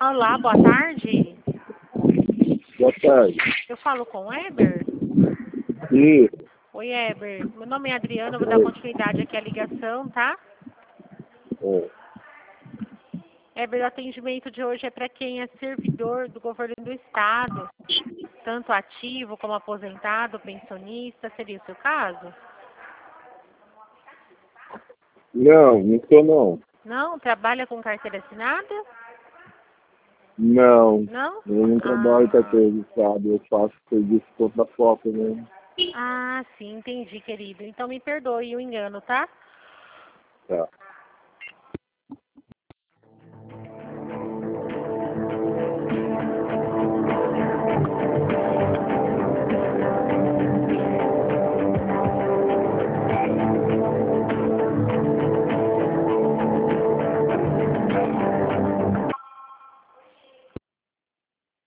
Olá, boa tarde. Boa tarde. Eu falo com o Eber? E Oi, Eber. Meu nome é Adriana, eu vou dar continuidade aqui à ligação, tá? Eber, o atendimento de hoje é para quem é servidor do governo do estado, tanto ativo como aposentado, pensionista, seria o seu caso? não estou não. Não? Trabalha com carteira assinada? Não, Não? eu não trabalho com a sabe? Eu faço serviço contra foto mesmo. Ah, sim, entendi, querido. Então me perdoe o engano, tá? Tá.